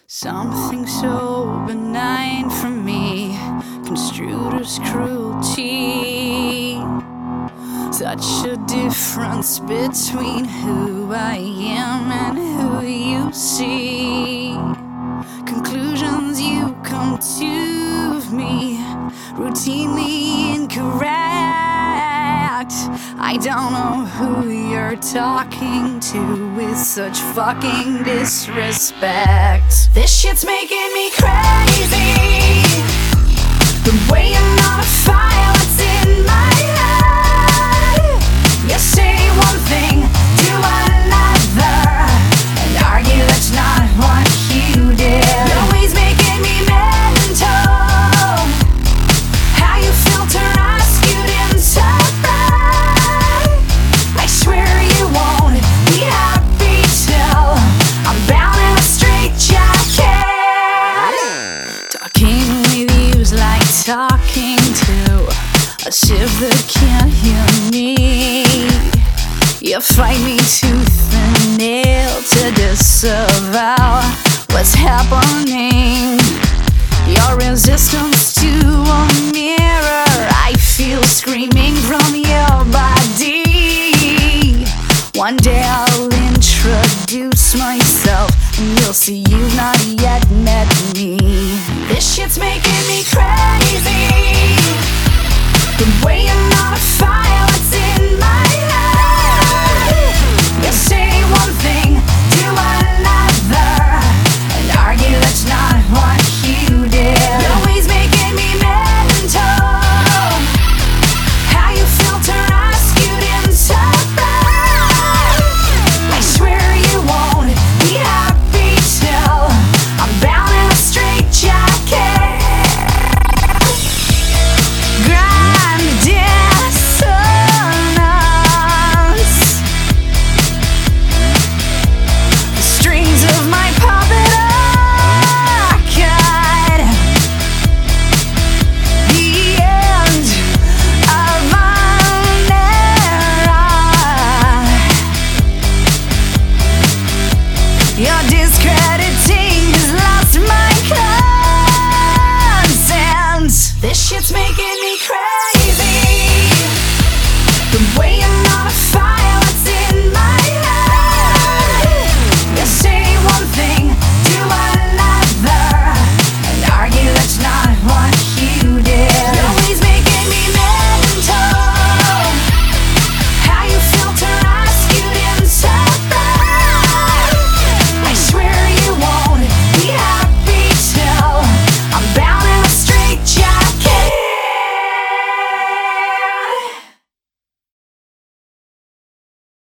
Something so benign from me, construed as cruelty. Such a difference between who I am and who you see. Conclusions you come to of me, routinely incorrect. I don't know who you're talking to with such fucking disrespect. This shit's making me crazy. The way you modify what's in my head. You say one thing, do another, and argue that's not what you did. You're always making me mental. How you filter our students apart. I swear you won't be happy till I'm bound in a straitjacket. Talking with you's like talking to a ship that can't hear me. You fight me tooth and nail to disavow what's happening. Your resistance to a mirror, I feel screaming from your body. One day I'll introduce myself and you'll see you've not yet met me. This shit's making me crazy. The way you